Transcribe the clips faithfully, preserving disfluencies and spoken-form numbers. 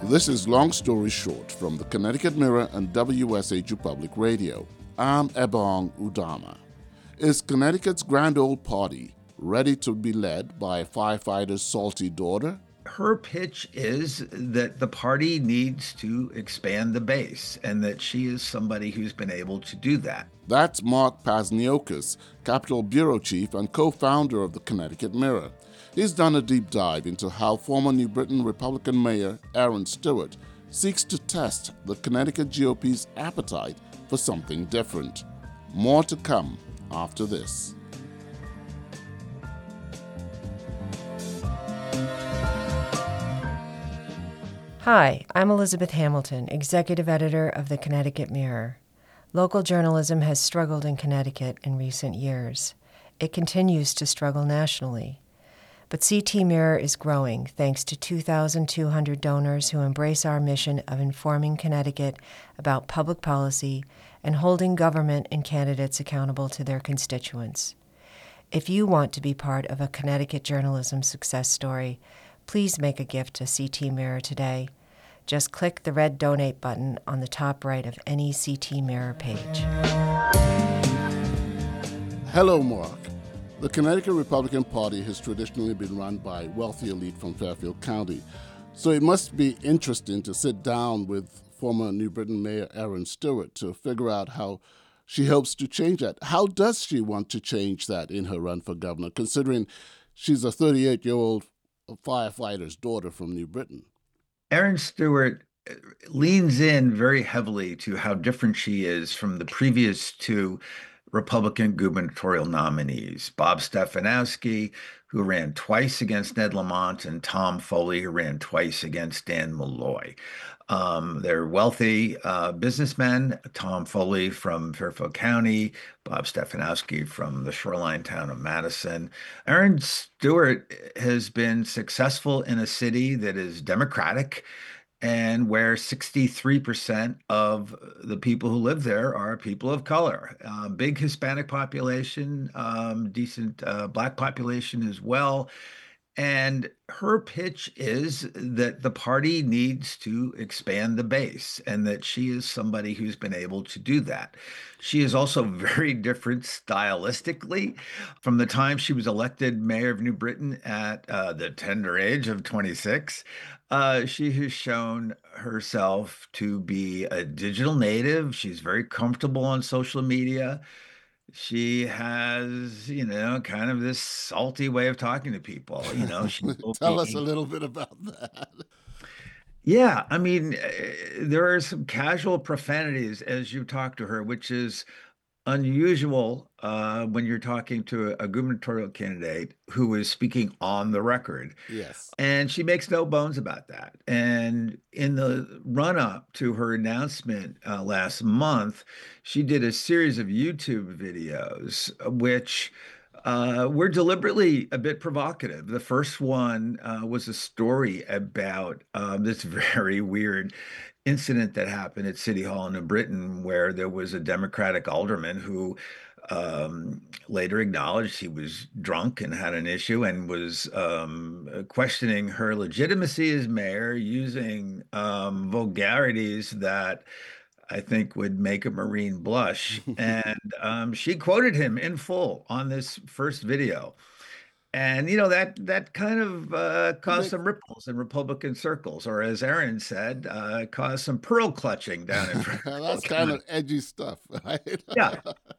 This is Long Story Short from the Connecticut Mirror and W S H U Public Radio. I'm Ebong Udama. Is Connecticut's Grand Old Party ready to be led by a firefighter's salty daughter? Her pitch is that the party needs to expand the base and that she is somebody who's been able to do that. That's Mark Pazniokas, Capitol Bureau Chief and co-founder of the Connecticut Mirror. He's done a deep dive into how former New Britain Republican Mayor Erin Stewart seeks to test the Connecticut G O P's appetite for something different. More to come after this. Hi, I'm Elizabeth Hamilton, Executive Editor of the Connecticut Mirror. Local journalism has struggled in Connecticut in recent years. It continues to struggle nationally. But C T Mirror is growing thanks to two thousand two hundred donors who embrace our mission of informing Connecticut about public policy and holding government and candidates accountable to their constituents. If you want to be part of a Connecticut journalism success story, please make a gift to C T Mirror today. Just click the red donate button on the top right of any C T Mirror page. Hello, Mark. The Connecticut Republican Party has traditionally been run by a wealthy elite from Fairfield County, so it must be interesting to sit down with former New Britain Mayor Erin Stewart to figure out how she hopes to change that. How does she want to change that in her run for governor, considering she's a thirty-eight-year-old firefighter's daughter from New Britain? Erin Stewart leans in very heavily to how different she is from the previous two Republican gubernatorial nominees, Bob Stefanowski, who ran twice against Ned Lamont, and Tom Foley, who ran twice against Dan Malloy. Um, they're wealthy uh, businessmen, Tom Foley from Fairfield County, Bob Stefanowski from the shoreline town of Madison. Erin Stewart has been successful in a city that is Democratic and where sixty-three percent of the people who live there are people of color. Uh, big Hispanic population, um, decent uh, Black population as well. And her pitch is that the party needs to expand the base and that she is somebody who's been able to do that. She is also very different stylistically. From the time she was elected mayor of New Britain at uh, the tender age of twenty-six, uh, she has shown herself to be a digital native. She's very comfortable on social media. She has, you know, kind of this salty way of talking to people. You know, she will Tell us a be, little bit about that. yeah, I mean, uh, there are some casual profanities as you talk to her, which is unusual uh, when you're talking to a, a gubernatorial candidate who is speaking on the record. Yes. And she makes no bones about that. And in the run up to her announcement uh, last month, she did a series of YouTube videos, uh, which uh, were deliberately a bit provocative. The first one uh, was a story about um, this very weird incident that happened at City Hall in New Britain, where there was a Democratic alderman who um, later acknowledged he was drunk and had an issue and was um, questioning her legitimacy as mayor using um, vulgarities that I think would make a Marine blush. And um, she quoted him in full on this first video. And you know that that kind of uh, caused Make- some ripples in Republican circles, or as Aaron said, uh, caused some pearl clutching down in That's Fairfield kind County. of edgy stuff, right? Yeah.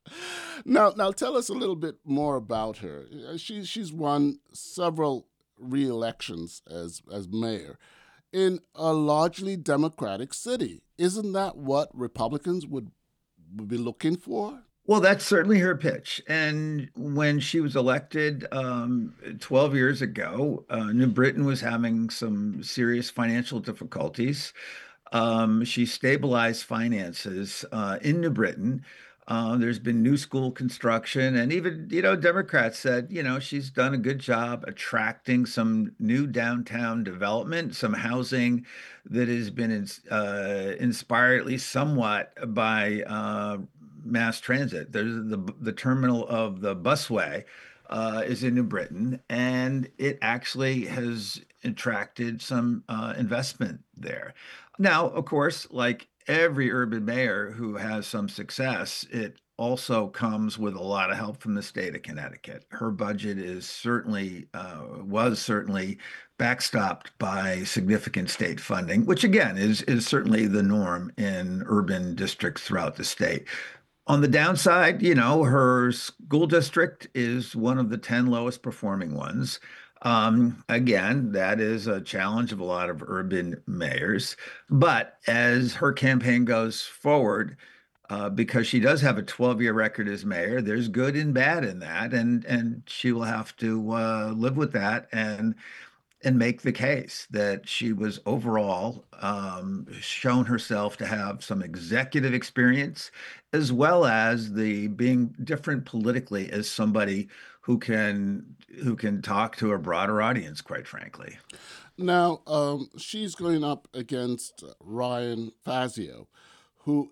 Now, now tell us a little bit more about her. Uh, She she's won several re-elections as as mayor in a largely Democratic city. Isn't that what Republicans would would be looking for? Well, that's certainly her pitch. And when she was elected um, twelve years ago, uh, New Britain was having some serious financial difficulties. Um, she stabilized finances uh, in New Britain. Uh, there's been new school construction, and even, you know, Democrats said, you know, she's done a good job attracting some new downtown development, some housing that has been ins uh, inspired at least somewhat by uh, mass transit. There's the the terminal of the busway uh, is in New Britain, and it actually has attracted some uh, investment there. Now, of course, like every urban mayor who has some success, it also comes with a lot of help from the state of Connecticut. Her budget is certainly, uh, was certainly backstopped by significant state funding, which again is, is certainly the norm in urban districts throughout the state. On the downside, you know, her school district is one of the ten lowest performing ones. Um, again, that is a challenge of a lot of urban mayors. But as her campaign goes forward, uh, because she does have a twelve-year record as mayor, there's good and bad in that, and and she will have to uh, live with that and and make the case that she was overall um, shown herself to have some executive experience, as well as the being different politically as somebody who can who can talk to a broader audience, quite frankly. Now, um, she's going up against Ryan Fazio, who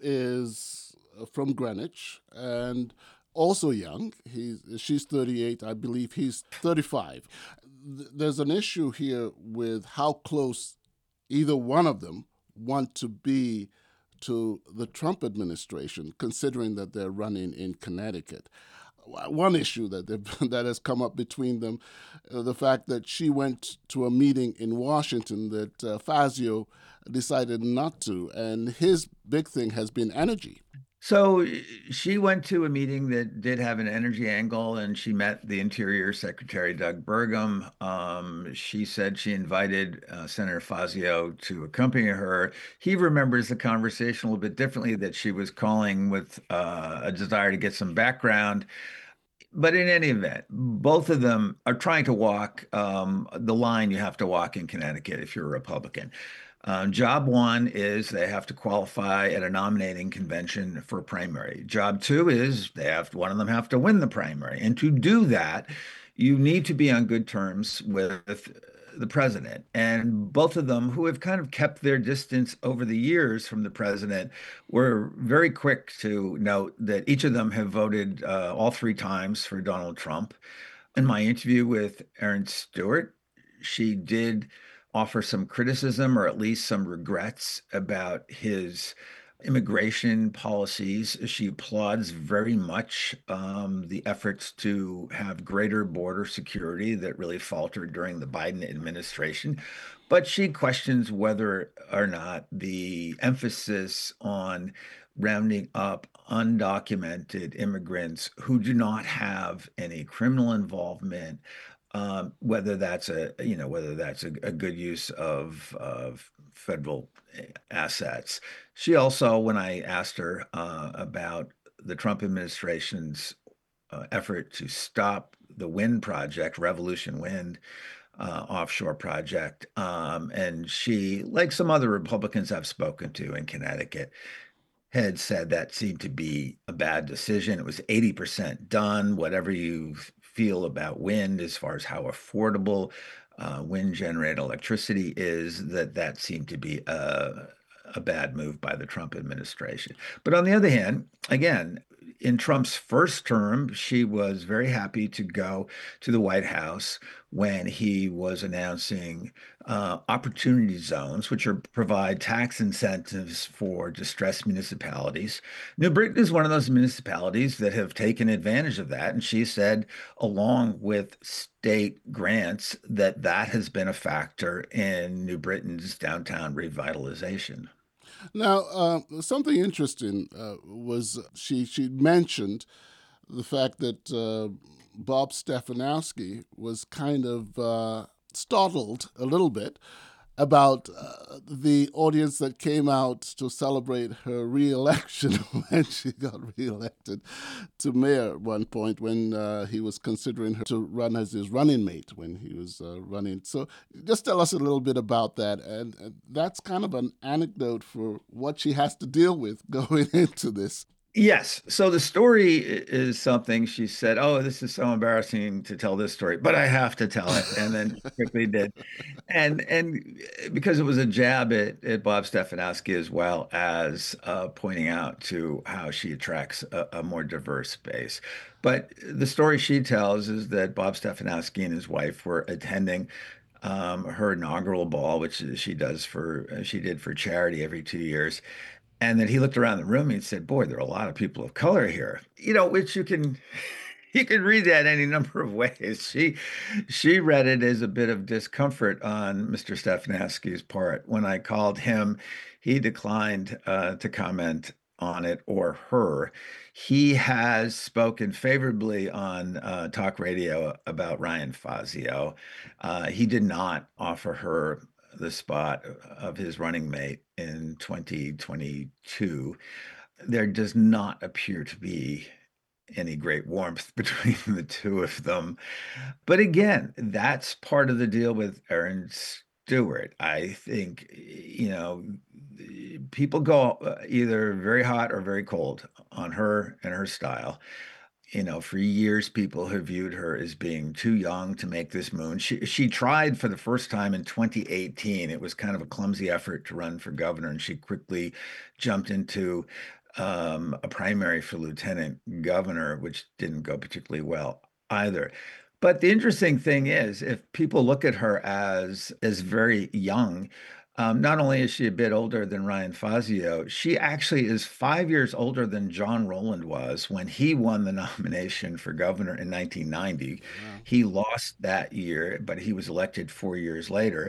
is uh, from Greenwich and also young. He's she's thirty-eight, I believe he's thirty-five. Th- There's an issue here with how close either one of them want to be to the Trump administration, considering that they're running in Connecticut. One issue that they've- that has come up between them, uh, the fact that she went to a meeting in Washington that uh, Fazio decided not to, and his big thing has been energy. So she went to a meeting that did have an energy angle, and she met the Interior Secretary Doug Burgum. Um, she said she invited uh, Senator Fazio to accompany her. He remembers the conversation a little bit differently, that she was calling with uh, a desire to get some background. But in any event, both of them are trying to walk um, the line you have to walk in Connecticut if you're a Republican. Um, job one is they have to qualify at a nominating convention for a primary. Job two is they have one of them have to win the primary. And to do that, you need to be on good terms with the president. And both of them, who have kind of kept their distance over the years from the president, were very quick to note that each of them have voted uh, all three times for Donald Trump. In my interview with Erin Stewart, she did offer some criticism or at least some regrets about his immigration policies. She applauds very much um, the efforts to have greater border security that really faltered during the Biden administration. But she questions whether or not the emphasis on rounding up undocumented immigrants who do not have any criminal involvement, um, whether that's a you know whether that's a, a good use of of federal assets. She also, when I asked her uh, about the Trump administration's uh, effort to stop the wind project, Revolution Wind, uh, offshore project, um, and she, like some other Republicans I've spoken to in Connecticut, had said that seemed to be a bad decision. It was eighty percent done. Whatever you feel about wind as far as how affordable uh, wind generated electricity is, that that seemed to be a, a bad move by the Trump administration. But on the other hand, again, in Trump's first term, she was very happy to go to the White House when he was announcing uh, opportunity zones, which are provide tax incentives for distressed municipalities. New Britain is one of those municipalities that have taken advantage of that, and she said, along with state grants, that that has been a factor in New Britain's downtown revitalization. Now, uh, something interesting uh, was she she mentioned the fact that uh, Bob Stefanowski was kind of uh, startled a little bit about uh, the audience that came out to celebrate her reelection when she got reelected to mayor at one point when uh, he was considering her to run as his running mate when he was uh, running. So just tell us a little bit about that. And, and that's kind of an anecdote for what she has to deal with going into this. Yes. So the story is something she said, "Oh, this is so embarrassing to tell this story, but I have to tell it." And then quickly did. And and because it was a jab at, at Bob Stefanowski, as well as uh, pointing out to how she attracts a, a more diverse base. But the story she tells is that Bob Stefanowski and his wife were attending um, her inaugural ball, which she does for she did for charity every two years. And then he looked around the room and he said, "Boy, there are a lot of people of color here." You know, which you can you can read that any number of ways. She she read it as a bit of discomfort on mister Stefanowski's part. When I called him, he declined uh, to comment on it or her. He has spoken favorably on uh, talk radio about Ryan Fazio. Uh, he did not offer her the spot of his running mate in twenty twenty-two. There does not appear to be any great warmth between the two of them. But again, that's part of the deal with Aaron Stewart. I think, you know, people go uh, either very hot or very cold on her and her style. You know, for years, people have viewed her as being too young to make this moon. She she tried for the first time in twenty eighteen. It was kind of a clumsy effort to run for governor, and she quickly jumped into um, a primary for lieutenant governor, which didn't go particularly well either. But the interesting thing is, if people look at her as as very young, um, not only is she a bit older than Ryan Fazio, she actually is five years older than John Rowland was when he won the nomination for governor in nineteen ninety. Wow. He lost that year, but he was elected four years later.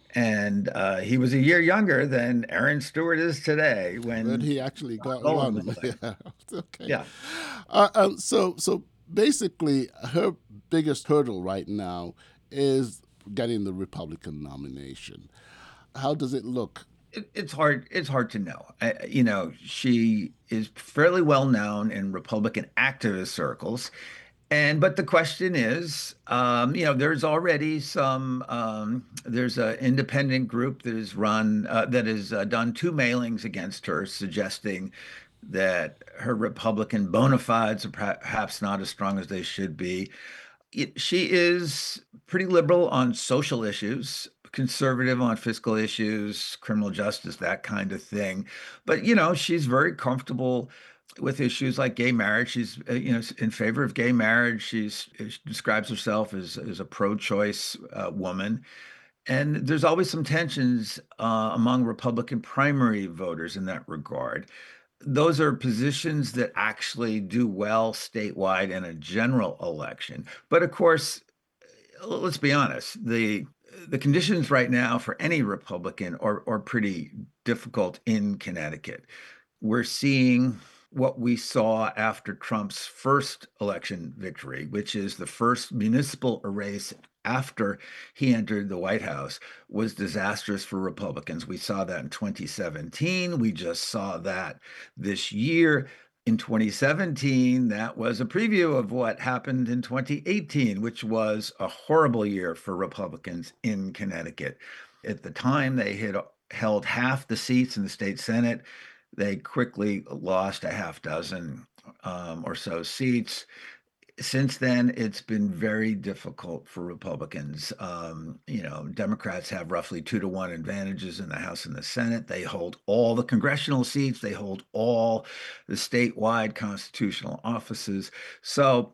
And uh, he was a year younger than Aaron Stewart is today When when he actually got Rowland was one. elected. Yeah. Okay. Yeah. Uh, um, so so basically, her biggest hurdle right now is getting the Republican nomination. How does it look? It, it's hard. It's hard to know. I, you know, she is fairly well known in Republican activist circles, and but the question is, um, you know, there's already some. Um, there's an independent group that has run uh, that has uh, done two mailings against her, suggesting that her Republican bona fides are perhaps not as strong as they should be. It, she is pretty liberal on social issues, conservative on fiscal issues, criminal justice, that kind of thing. But, you know, she's very comfortable with issues like gay marriage. She's, uh, you know, in favor of gay marriage. She's she describes herself as, as a pro-choice uh, woman. And there's always some tensions uh, among Republican primary voters in that regard. Those are positions that actually do well statewide in a general election. But of course, let's be honest, the the conditions right now for any Republican are, are pretty difficult in Connecticut. We're seeing what we saw after Trump's first election victory, which is the first municipal race after he entered the White House, was disastrous for Republicans. We saw that in twenty seventeen. We just saw that this year. In twenty seventeen, that was a preview of what happened in twenty eighteen, which was a horrible year for Republicans in Connecticut. At the time, they had held half the seats in the state Senate. They quickly lost a half dozen um, or so seats. Since then, it's been very difficult for Republicans. Um, you know, Democrats have roughly two to one advantages in the House and the Senate. They hold all the congressional seats, they hold all the statewide constitutional offices. So,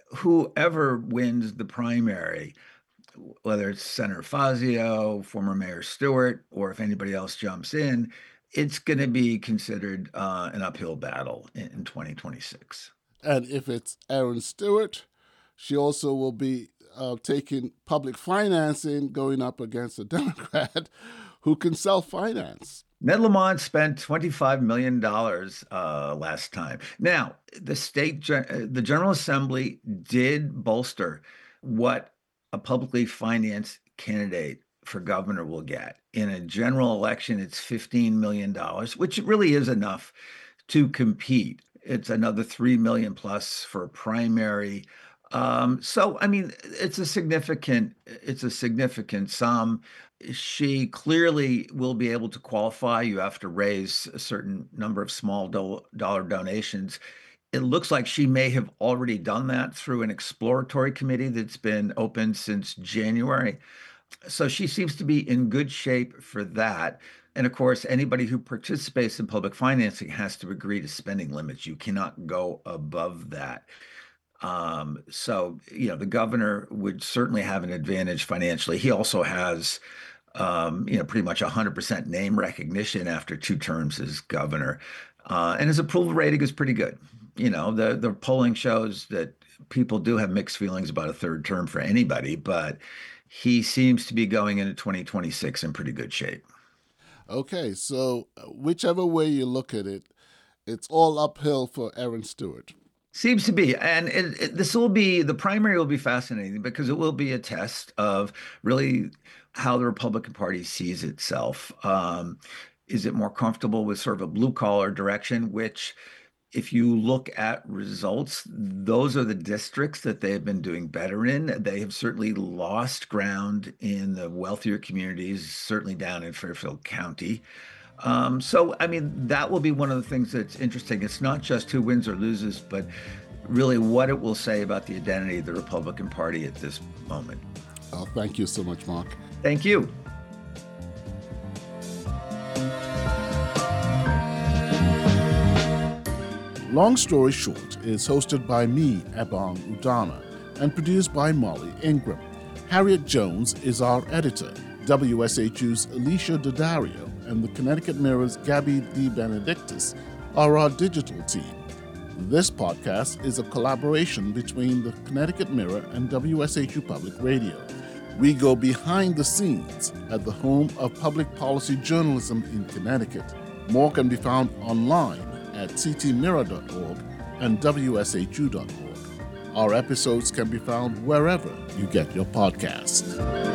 whoever wins the primary, whether it's Senator Fazio, former Mayor Stewart, or if anybody else jumps in, it's going to be considered uh, an uphill battle in, in twenty twenty-six. And if it's Aaron Stewart, she also will be uh, taking public financing, going up against a Democrat who can self finance. Ned Lamont spent twenty-five million dollars uh, last time. Now, the state, the General Assembly did bolster what a publicly financed candidate for governor will get. In a general election, it's fifteen million dollars, which really is enough to compete. It's another three million plus for primary. Um, so, I mean, it's a significant, it's a significant sum. She clearly will be able to qualify. You have to raise a certain number of small do- dollar donations. It looks like she may have already done that through an exploratory committee that's been open since January. So she seems to be in good shape for that. And of course, anybody who participates in public financing has to agree to spending limits. You cannot go above that. Um, so, you know, the governor would certainly have an advantage financially. He also has, um, you know, pretty much one hundred percent name recognition after two terms as governor. Uh, and his approval rating is pretty good. You know, the, the polling shows that people do have mixed feelings about a third term for anybody, but he seems to be going into twenty twenty-six in pretty good shape. Okay, so uh, whichever way you look at it, it's all uphill for Aaron Stewart. Seems to be. And it, it, this will be, the primary will be fascinating because it will be a test of really how the Republican Party sees itself. Um, is it more comfortable with sort of a blue collar direction, which, if you look at results, those are the districts that they have been doing better in. They have certainly lost ground in the wealthier communities, certainly down in Fairfield County. Um, so, I mean, that will be one of the things that's interesting. It's not just who wins or loses, but really what it will say about the identity of the Republican Party at this moment. Oh, thank you so much, Mark. Thank you. Long Story Short is hosted by me, Ebong Udana, and produced by Molly Ingram. Harriet Jones is our editor. W S H U's Alicia Daddario and the Connecticut Mirror's Gabby DeBenedictis are our digital team. This podcast is a collaboration between the Connecticut Mirror and W S H U Public Radio. We go behind the scenes at the home of public policy journalism in Connecticut. More can be found online at c t mirror dot org and w s h u dot org. Our episodes can be found wherever you get your podcasts.